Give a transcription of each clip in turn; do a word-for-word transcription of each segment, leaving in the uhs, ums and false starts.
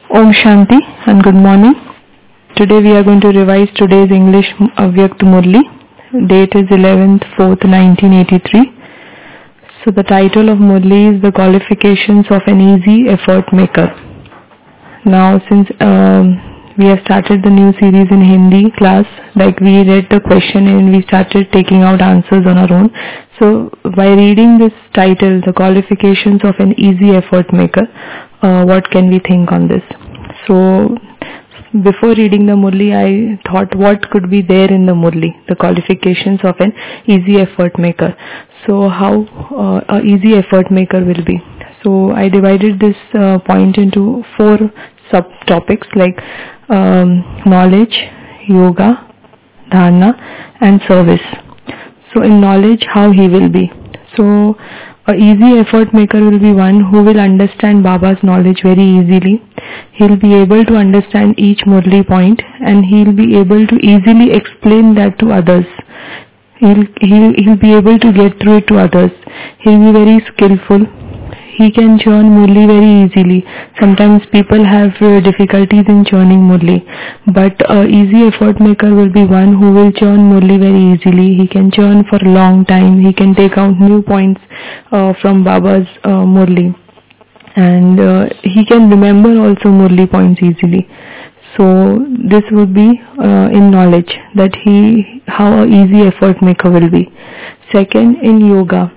Om Shanti and good morning. Today we are going to revise today's English Avyakt Murli. Date is eleventh fourth nineteen eighty-three. So the title of Murli is The Qualifications of an Easy Effort Maker. Now since um, we have started the new series in Hindi class, like we read the question and we started taking out answers on our own. So by reading this title, The Qualifications of an Easy Effort Maker, uh, what can we think on this? So before reading the Murli, I thought what could be there in the Murli, the qualifications of an easy effort maker. So how uh, a easy effort maker will be. So I divided this uh, point into four subtopics like um, knowledge, yoga, dharana and service. So in knowledge, how he will be. So a easy effort maker will be one who will understand Baba's knowledge very easily. He'll be able to understand each Murli point and he'll be able to easily explain that to others. He'll, he'll, he'll be able to get through it to others. He'll be very skillful. He can churn Murli very easily. Sometimes people have uh, difficulties in churning Murli, but a easy effort maker will be one who will churn Murli very easily. He can churn for a long time. He can take out new points uh, from Baba's uh, Murli. And uh, he can remember also Murli points easily. So this would be uh, in knowledge, that he how a easy effort maker will be. Second, in yoga,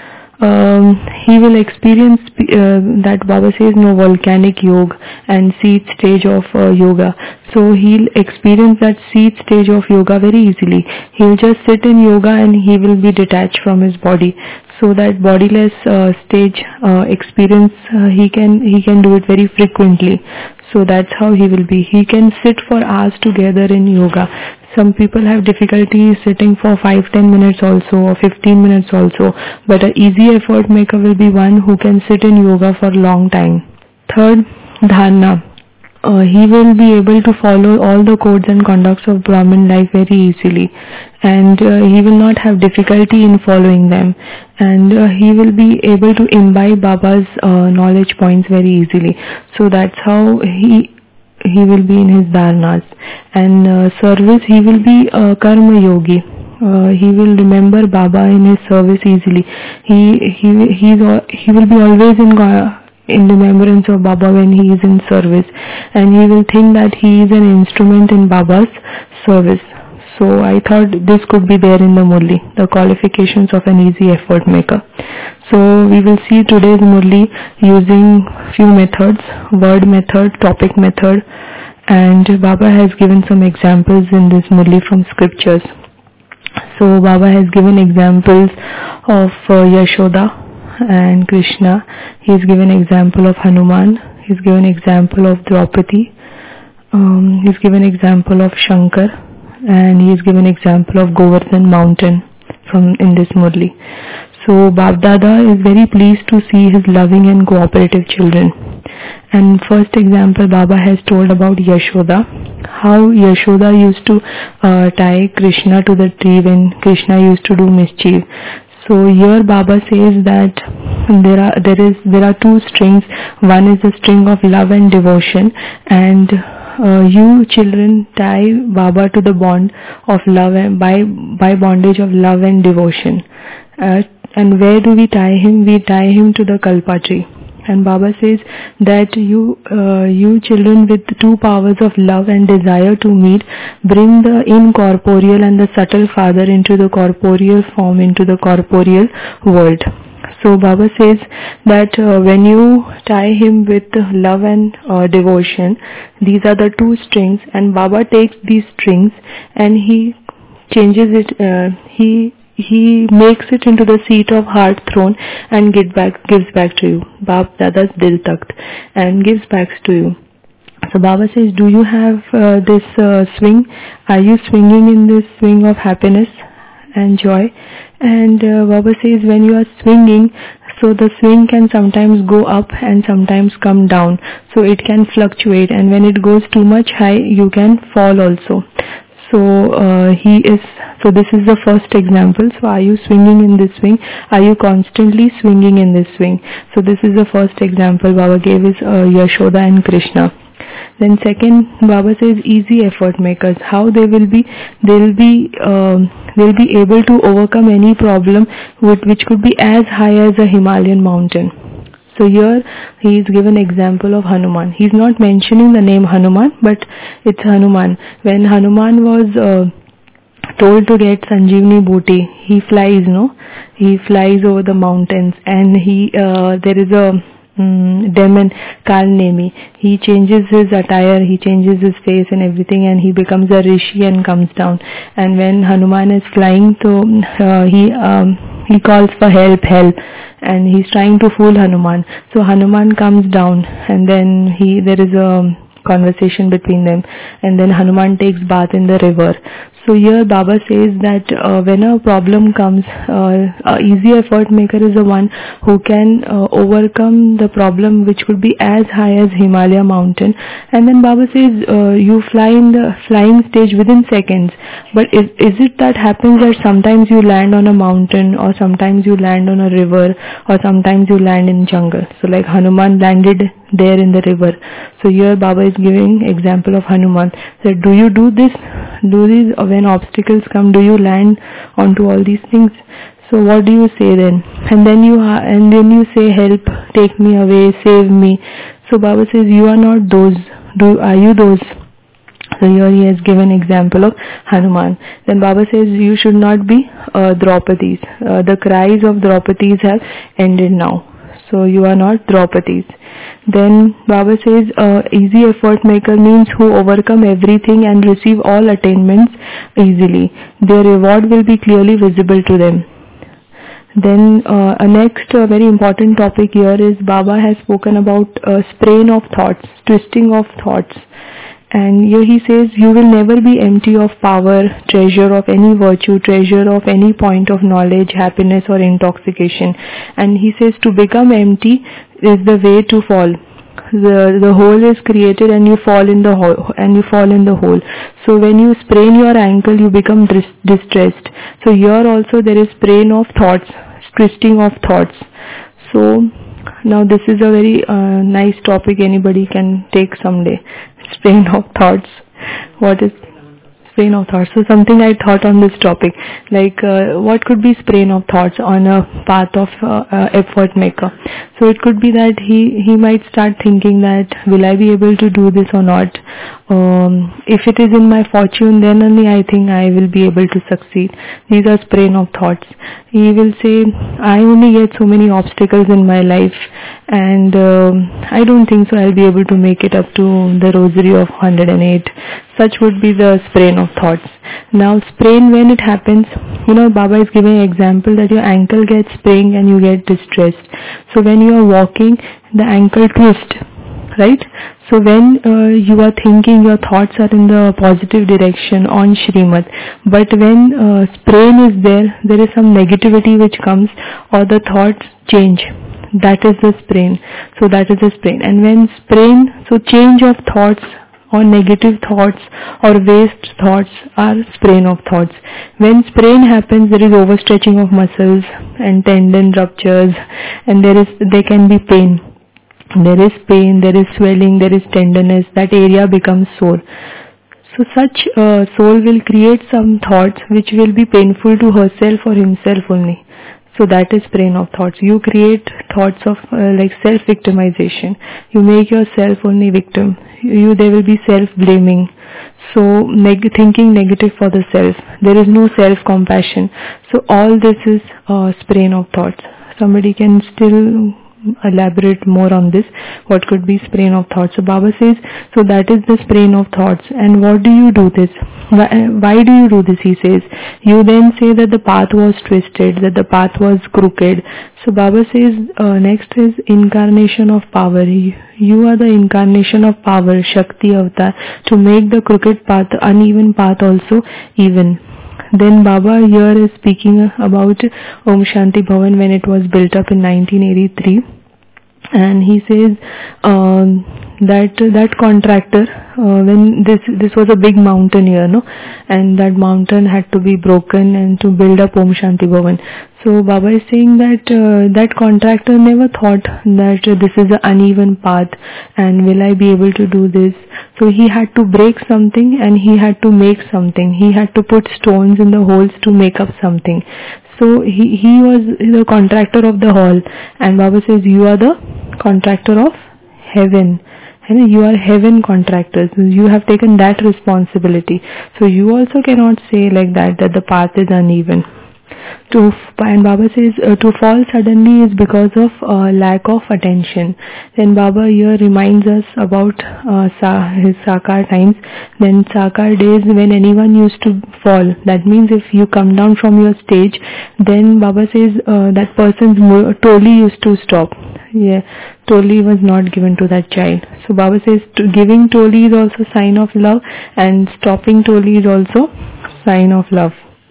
um, he will experience uh, that Baba says no volcanic yoga and seed stage of uh, yoga. So he'll experience that seed stage of yoga very easily. He'll just sit in yoga and he will be detached from his body. So that bodiless uh, stage uh, experience, uh, he can he can do it very frequently. So that's how he will be. He can sit for hours together in yoga. Some people have difficulty sitting for five ten minutes also or fifteen minutes also. But an easy effort maker will be one who can sit in yoga for a long time. Third, dharana. Uh, he will be able to follow all the codes and conducts of Brahmin life very easily, and uh, he will not have difficulty in following them, and uh, he will be able to imbibe Baba's uh, knowledge points very easily. So that's how he he will be in his dharanas. And uh, service, he will be a karma yogi. Uh, he will remember Baba in his service easily. He he he's he will be always in uh, in remembrance of Baba when he is in service, and he will think that he is an instrument in Baba's service. So I thought this could be there in the Murli, the qualifications of an easy effort maker. So we will see today's Murli using few methods, word method, topic method, and Baba has given some examples in this Murli from scriptures. So Baba has given examples of uh, Yashoda and Krishna. He's given example of Hanuman. He's given example of Draupadi. Um, he's given example of Shankar, and he's given example of Govardhan mountain from in this Murli. So Bab Dada is very pleased to see his loving and cooperative children. And first example Baba has told about Yashoda, how Yashoda used to uh, tie Krishna to the tree when Krishna used to do mischief. So here Baba says that there are there is there are two strings. One is the string of love and devotion, and uh, you children tie Baba to the bond of love and by by bondage of love and devotion. Uh, and where do we tie him? We tie him to the kalpa tree. And Baba says that you uh, you children with two powers of love and desire to meet, bring the incorporeal and the subtle father into the corporeal form, into the corporeal world. So Baba says that uh, when you tie him with love and uh, devotion, these are the two strings, and Baba takes these strings and he changes it, uh, he He makes it into the seat of heart throne and give back, gives back to you. Bab Dada's Dil Takht, and gives back to you. So Baba says, do you have uh, this uh, swing? Are you swinging in this swing of happiness and joy? And uh, Baba says, when you are swinging, so the swing can sometimes go up and sometimes come down. So it can fluctuate, and when it goes too much high, you can fall also. So uh, he is. So this is the first example. So are you swinging in this swing? Are you constantly swinging in this swing? So this is the first example Baba gave is uh, Yashoda and Krishna. Then second, Baba says easy effort makers. How they will be, they will be, um, they'll be able to overcome any problem with, which could be as high as a Himalayan mountain. So here he is given example of Hanuman. He is not mentioning the name Hanuman, but it's Hanuman. When Hanuman was uh, told to get Sanjeevani booty, he flies, no? He flies over the mountains, and he uh, there is a um, demon Kalnemi. He changes his attire, he changes his face and everything, and he becomes a rishi and comes down. And when Hanuman is flying, so uh, he um, he calls for help, help. And he's trying to fool Hanuman. So Hanuman comes down, and then he there is a conversation between them, and then Hanuman takes bath in the river. So here Baba says that uh, when a problem comes, uh, a easy effort maker is the one who can uh, overcome the problem which could be as high as Himalaya mountain. And then Baba says uh, you fly in the flying stage within seconds. But is, is it that happens that sometimes you land on a mountain, or sometimes you land on a river, or sometimes you land in jungle? So like Hanuman landed there in the river. So here Baba is giving example of Hanuman. So do you do this? Do these when obstacles come? Do you land onto all these things? So what do you say then? And then you ha- and then you say, help, take me away, save me. So Baba says you are not those. Do are you those? So here he has given example of Hanuman. Then Baba says you should not be uh, Draupadis. Uh, the cries of Draupadis have ended now. So you are not Draupadis. Then Baba says uh, easy effort maker means who overcome everything and receive all attainments easily. Their reward will be clearly visible to them. Then uh, a next uh, very important topic here is Baba has spoken about uh, strain of thoughts, twisting of thoughts. And here he says, you will never be empty of power, treasure of any virtue, treasure of any point of knowledge, happiness or intoxication. And he says to become empty is the way to fall. The the hole is created and you fall in the hole, and you fall in the hole. So when you sprain your ankle, you become dis- distressed. So here also there is sprain of thoughts, twisting of thoughts. So now this is a very uh, nice topic anybody can take someday. Strain of thoughts. What is strain of thoughts? So something I thought on this topic, like uh, what could be strain of thoughts on a path of uh, uh, effort maker? So it could be that he he might start thinking that will I be able to do this or not? Um, if it is in my fortune, then only I think I will be able to succeed. These are strain of thoughts. He will say, I only get so many obstacles in my life, and uh, I don't think so I'll be able to make it up to the rosary of one hundred eight. Such would be the sprain of thoughts. Now sprain, when it happens, you know, Baba is giving an example that your ankle gets sprained and you get distressed. So when you are walking, the ankle twists, right? So when uh, you are thinking, your thoughts are in the positive direction on Shrimad. But when uh, sprain is there, there is some negativity which comes, or the thoughts change. That is the sprain. So that is the sprain. And when sprain, so change of thoughts or negative thoughts or waste thoughts are sprain of thoughts. When sprain happens, there is overstretching of muscles and tendon ruptures, and there is there can be pain. There is pain, there is swelling, there is tenderness. That area becomes sore. So such uh, soul will create some thoughts which will be painful to herself or himself only. So that is sprain of thoughts. You create thoughts of uh, like self-victimization. You make yourself only victim. You there will be self-blaming. So neg- thinking negative for the self. There is no self-compassion. So all this is uh, sprain of thoughts. Somebody can still elaborate more on this. What could be sprain of thoughts? So Baba says, so that is the sprain of thoughts. And what do you do this? Why, why do you do this? He says, you then say that the path was twisted, that the path was crooked. So Baba says, uh, next is incarnation of power. You are the incarnation of power, Shakti Avatar, to make the crooked path, uneven path also even. Then Baba here is speaking about Om Shanti Bhavan when it was built up in nineteen eighty-three, and he says um, that that contractor, uh, when this this was a big mountain here, no, and that mountain had to be broken and to build up Om Shanti Bhavan. So Baba is saying that uh, that contractor never thought that uh, this is an uneven path and will I be able to do this. So he had to break something and he had to make something. He had to put stones in the holes to make up something. So he, he was the contractor of the hall, and Baba says, you are the contractor of heaven. And you are heaven contractors. You have taken that responsibility. So you also cannot say like that, that the path is uneven. To, and Baba says uh, to fall suddenly is because of uh, lack of attention. Then Baba here reminds us about uh, sa- his Sakar times. Then Sakar days when anyone used to fall. That means if you come down from your stage, then Baba says uh, that person's mo- toli used to stop. Yeah, toli was not given to that child. So Baba says to giving toli is also sign of love, and stopping toli is also sign of love.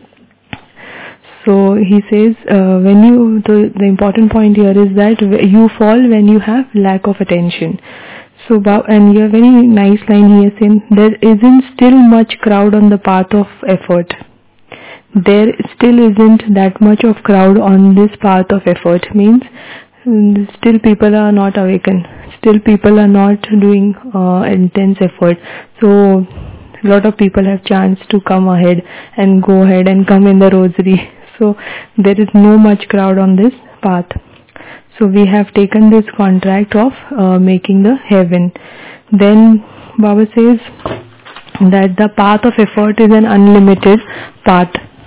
So he says, uh, when you, the, the important point here is that you fall when you have lack of attention. So, and here very nice line he is saying, there isn't still much crowd on the path of effort. There still isn't that much of crowd on this path of effort. Means, still people are not awakened. Still people are not doing uh, intense effort. So, a lot of people have chance to come ahead and go ahead and come in the rosary. So there is no much crowd on this path. So we have taken this contract of uh, making the heaven. Then Baba says that the path of effort is an unlimited path.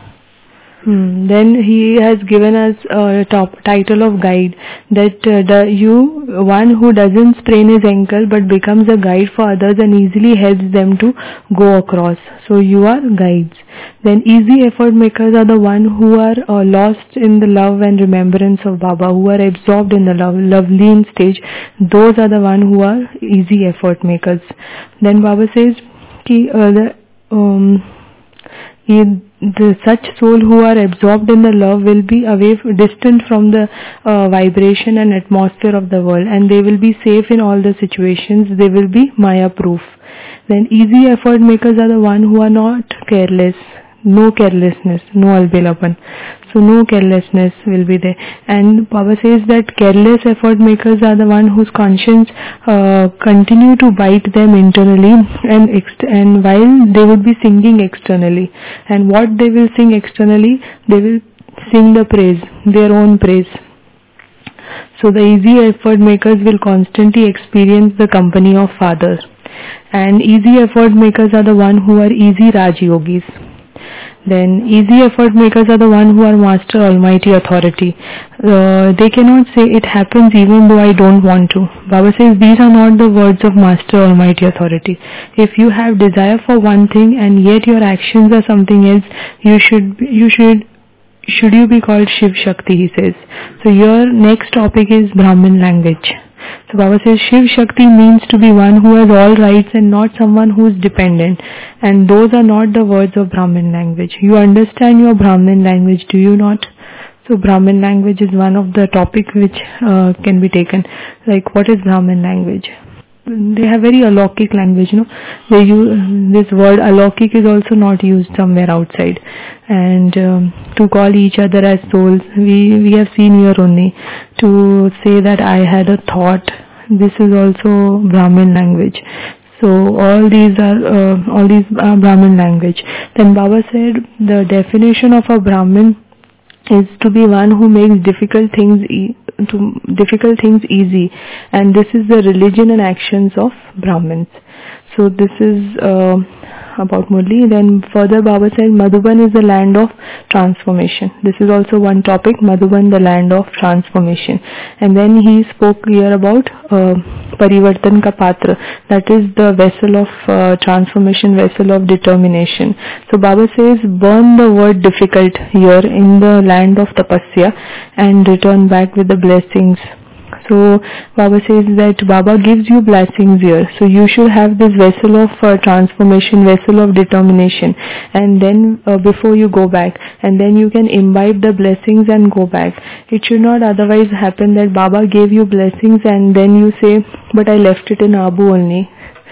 Hmm. Then he has given us a top title of guide, that uh, the you one who doesn't sprain his ankle but becomes a guide for others and easily helps them to go across. So you are guides. Then easy effort makers are the one who are uh, lost in the love and remembrance of Baba, who are absorbed in the love, lovely stage. Those are the one who are easy effort makers. Then Baba says, ki, uh, the, um, he, the such soul who are absorbed in the love will be away, distant from the uh, vibration and atmosphere of the world, and they will be safe in all the situations. They will be Maya proof. Then easy effort makers are the one who are not careless. No carelessness, no albelapan. So no carelessness will be there. And Baba says that careless effort makers are the one whose conscience uh, continue to bite them internally, and ext- and while they would be singing externally. And what they will sing externally, they will sing the praise, their own praise. So the easy effort makers will constantly experience the company of Father. And easy effort makers are the one who are easy Raj Yogis. Then easy effort makers are the one who are Master Almighty Authority. Uh, they cannot say it happens even though I don't want to. Baba says these are not the words of Master Almighty Authority. If you have desire for one thing and yet your actions are something else, you should you should should you be called Shiv Shakti, he says. So your next topic is Brahmin language. So Baba says Shiv Shakti means to be one who has all rights and not someone who is dependent. And those are not the words of Brahmin language. You understand your Brahmin language, do you not? So Brahmin language is one of the topic which uh, can be taken. Like what is Brahmin language? They have very alaukic language, no? They use this word alaukic is also not used somewhere outside. And um, to call each other as souls, we we have seen here only. To say that I had a thought, this is also Brahmin language. So all these are uh, all these are Brahmin language. Then Baba said the definition of a Brahmin is to be one who makes difficult things e- to difficult things easy, and this is the religion and actions of Brahmins. So this is uh, about Murli. Then further Baba said Madhuban is the land of transformation. This is also one topic, Madhuban, the land of transformation. And then he spoke here about uh, Parivartan ka Patra, that is the vessel of uh, transformation, vessel of determination. So Baba says burn the word difficult here in the land of Tapasya and return back with the blessings. So Baba says that Baba gives you blessings here. So you should have this vessel of uh, transformation, vessel of determination, and then uh, before you go back, and then you can imbibe the blessings and go back. It should not otherwise happen that Baba gave you blessings and then you say, but I left it in Abu only.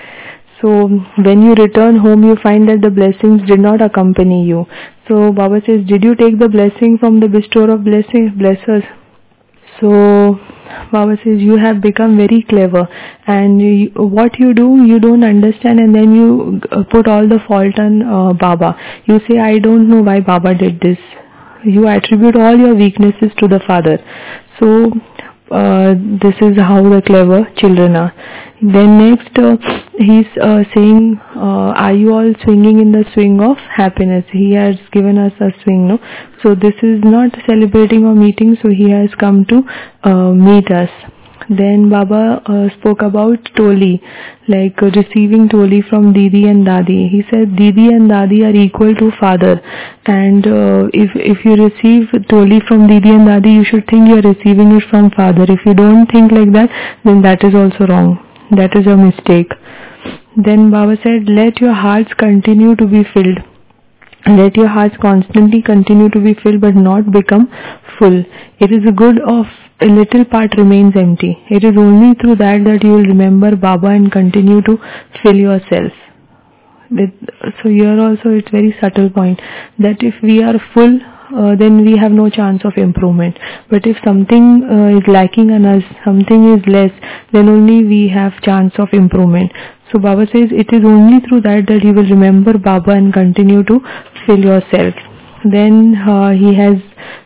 So when you return home, you find that the blessings did not accompany you. So Baba says, did you take the blessing from the bestower of blessing, blessers? So Baba says, you have become very clever, and you, what you do, you don't understand, and then you uh, put all the fault on uh, Baba. You say, I don't know why Baba did this. You attribute all your weaknesses to the father. So, uh, this is how the clever children are. Then next, uh, he's uh, saying, uh, are you all swinging in the swing of happiness? He has given us a swing, no? So this is not celebrating or meeting, so he has come to uh, meet us. Then Baba uh, spoke about Toli, like uh, receiving Toli from Didi and Dadi. He said Didi and Dadi are equal to father, and uh, if if you receive Toli from Didi and Dadi, you should think you are receiving it from father. If you don't think like that, then that is also wrong. That is a mistake. Then Baba said, let your hearts continue to be filled. Let your hearts constantly continue to be filled but not become full. It is a good of a little part remains empty. It is only through that that you will remember Baba and continue to fill yourself. With, so here also it's very subtle point that if we are full, uh, then we have no chance of improvement. But if something uh, is lacking in us, something is less, then only we have chance of improvement. So Baba says it is only through that that you will remember Baba and continue to fill yourself. Then uh, he has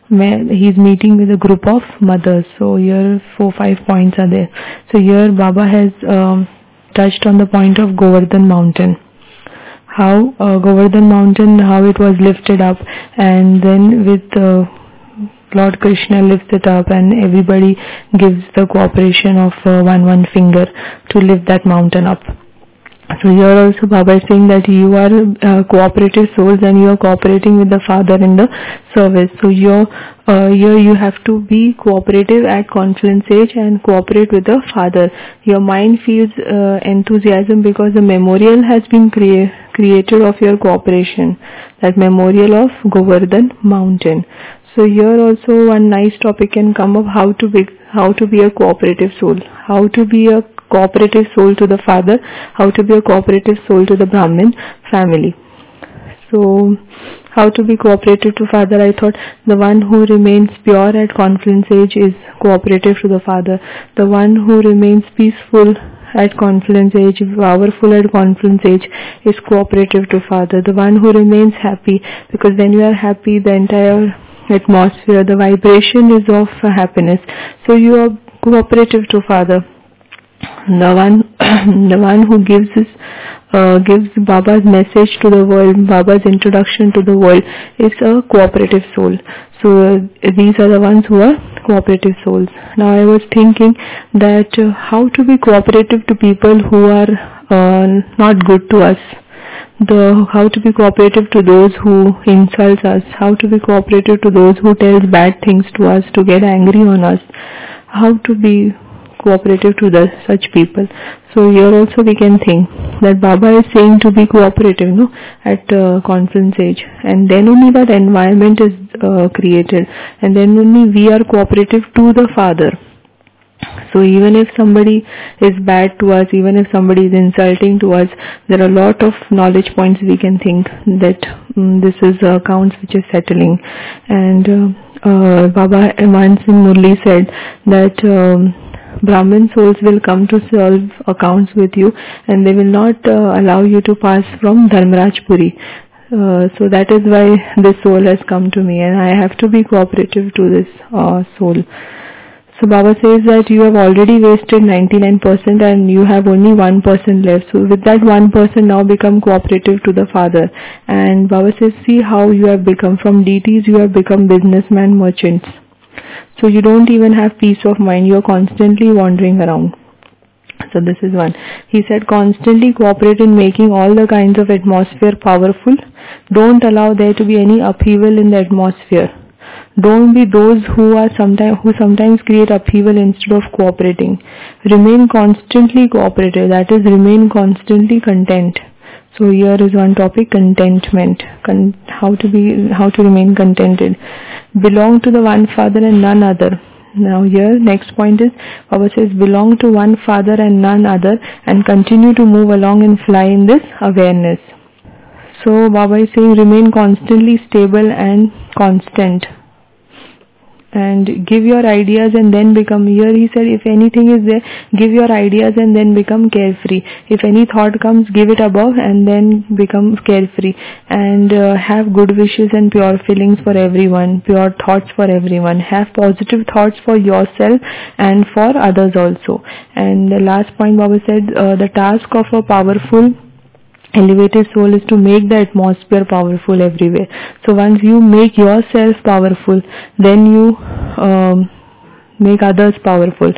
he is meeting with a group of mothers. So here four five points are there. So here Baba has um, touched on the point of Govardhan mountain. How uh, Govardhan mountain, how it was lifted up, and then with uh, Lord Krishna lifts it up, and everybody gives the cooperation of uh, one one finger to lift that mountain up. So here also Baba is saying that you are uh, cooperative souls and you are cooperating with the Father in the service. So here, uh, here you have to be cooperative at confluence age and cooperate with the Father. Your mind feels uh, enthusiasm because the memorial has been crea- created of your cooperation. That memorial of Govardhan mountain. So here also one nice topic can come of how to be how to be a cooperative soul, how to be a cooperative soul to the Father, how to be a cooperative soul to the Brahmin family. So, how to be cooperative to Father? I thought the one who remains pure at confluence age is cooperative to the Father. The one who remains peaceful at confluence age, powerful at confluence age, is cooperative to Father. The one who remains happy, because when you are happy, the entire atmosphere, the vibration is of happiness. So you are cooperative to Father. The one, the one who gives his, uh, gives Baba's message to the world, Baba's introduction to the world, is a cooperative soul. So uh, these are the ones who are cooperative souls. Now I was thinking that uh, how to be cooperative to people who are uh, not good to us. The how to be cooperative to those who insult us. How to be cooperative to those who tell bad things to us, to get angry on us. How to be cooperative to the such people. So here also we can think that Baba is saying to be cooperative, no, at uh, confluence age, and then only that environment is uh, created, and then only we are cooperative to the Father. So even if somebody is bad to us, even if somebody is insulting to us, there are a lot of knowledge points we can think that um, this is uh, accounts which is settling. And uh, uh, Baba once in Murli said that um, Brahmin souls will come to solve accounts with you, and they will not uh, allow you to pass from Dharmarajpuri. Uh, so that is why this soul has come to me, and I have to be cooperative to this uh, soul. So Baba says that you have already wasted ninety-nine percent and you have only one percent left. So with that one percent now become cooperative to the Father. And Baba says, see how you have become. From deities you have become businessmen, merchants. So you don't even have peace of mind. You are constantly wandering around. So this is one. He said, constantly cooperate in making all the kinds of atmosphere powerful. Don't allow there to be any upheaval in the atmosphere. Don't be those who are sometimes who sometimes create upheaval instead of cooperating. Remain constantly cooperative. That is, remain constantly content. So here is one topic: contentment. Con- how to be, how to remain contented. Belong to the one Father and none other. Now here next point is Baba says, belong to one Father and none other, and continue to move along and fly in this awareness. So Baba is saying, remain constantly stable and constant. and give your ideas and then become. Here he said, if anything is there, give your ideas and then become carefree. If any thought comes, give it above and then become carefree, and uh, have good wishes and pure feelings for everyone, pure thoughts for everyone. Have positive thoughts for yourself and for others also. And the last point Baba said, uh, the task of a powerful elevated soul is to make the atmosphere powerful everywhere. So once you make yourself powerful, then you um, make others powerful.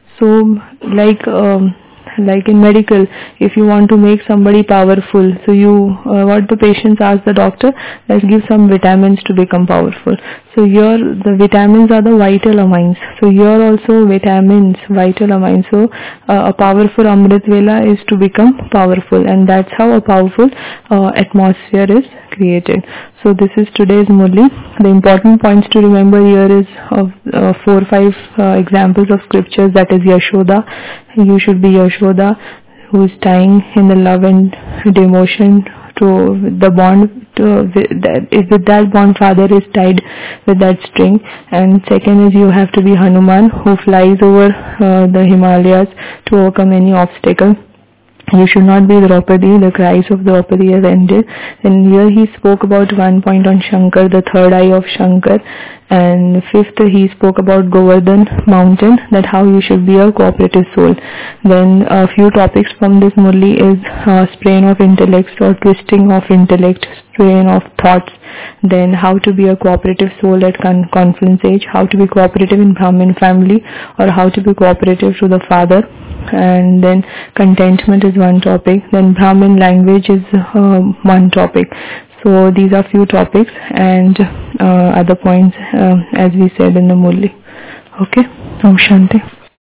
So like um, like in medical, if you want to make somebody powerful, so you uh, what the patients ask the doctor, let's give some vitamins to become powerful. So here the vitamins are the vital amines. So here also vitamins, vital amines. So uh, a powerful Amrit Vela is to become powerful, and that's how a powerful uh, atmosphere is created. So this is today's Murli. The important points to remember here is of uh, four or five uh, examples of scriptures. That is Yashoda. You should be Yashoda, who is tying in the love and devotion to the bond. To, that, if with that bond, father is tied with that string. And second is you have to be Hanuman, who flies over uh, the Himalayas to overcome any obstacle. You should not be Draupadi. The cries of Draupadi have ended. And here he spoke about one point on Shankar, the third eye of Shankar. And fifth, he spoke about Govardhan mountain, that how you should be a cooperative soul. Then a few topics from this Murli is uh, strain of intellect or twisting of intellect, strain of thoughts. Then how to be a cooperative soul at con- confluence age, how to be cooperative in Brahmin family, or how to be cooperative to the father. And then contentment is one topic. Then Brahmin language is uh, one topic. So these are few topics, and uh, other points uh, as we said in the Murli. Okay, Om Shanti.